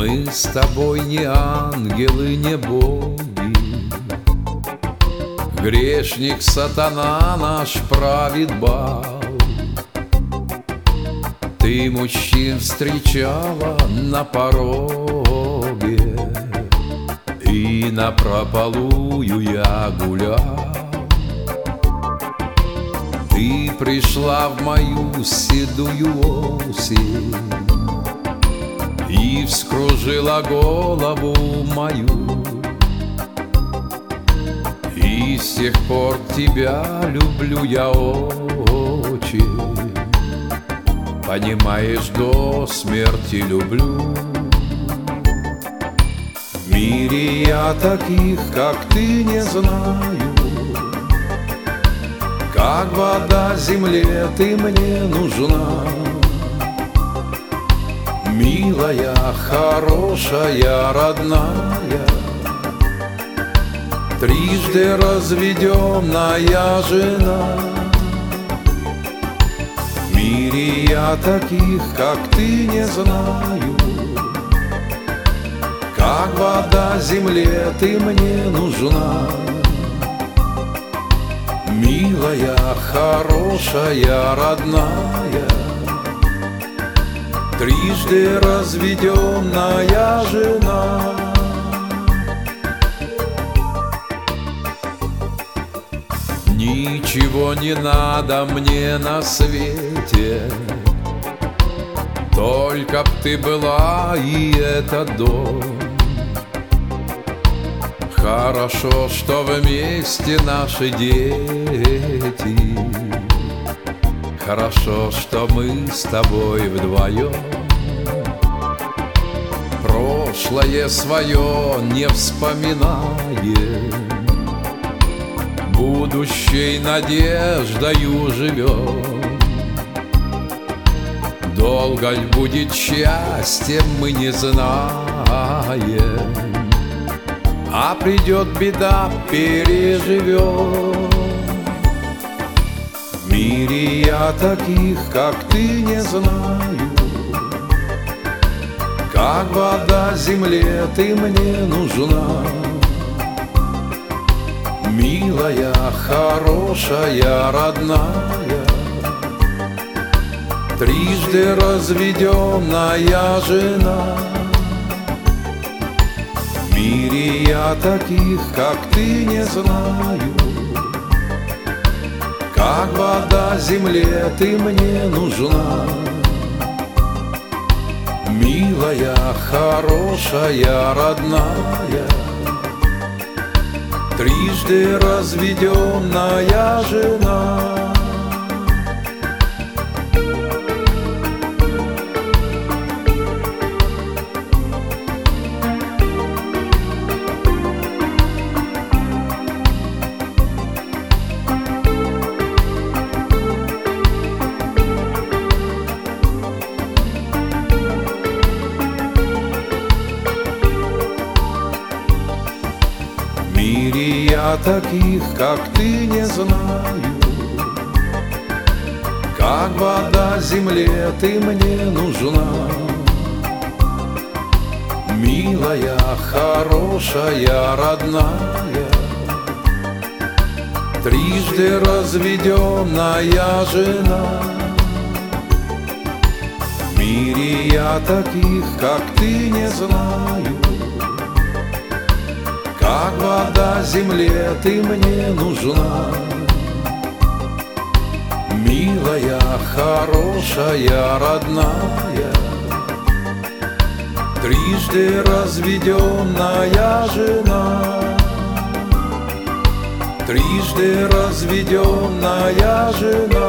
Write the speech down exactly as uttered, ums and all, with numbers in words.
Мы с тобой не ангелы, не боги. Грешник сатана наш правит бал. Ты мужчин встречала на пороге, и напропалую я гулял. Ты пришла в мою седую осень и вскружила голову мою. И с тех пор тебя люблю я очень, понимаешь, до смерти люблю. В мире я таких, как ты, не знаю. Как вода земле ты мне нужна. Милая, хорошая, родная, трижды разведенная жена. В мире я таких, как ты, не знаю. Как вода земле ты мне нужна. Милая, хорошая, родная, трижды разведенная жена. Ничего не надо мне на свете, только б ты была и этот дом. Хорошо, что вместе наши дети. Хорошо, что мы с тобой вдвоем. Прошлое свое не вспоминаем, будущей надеждою живем. Долго ль будет счастье, мы не знаем, а придет беда, переживем. В мире я таких, как ты, не знаю. Как вода земле ты мне нужна. Милая, хорошая, родная, трижды разведенная жена. В мире я таких, как ты, не знаю. Как вода земле ты мне нужна. Милая, хорошая, родная, трижды разведенная жена. В мире я таких, как ты, не знаю. Как вода земле ты мне нужна. Милая, хорошая, родная, трижды разведенная жена. В мире я таких, как ты, не знаю. Как вода земле ты мне нужна. Милая, хорошая, родная, трижды разведенная жена. Трижды разведенная жена.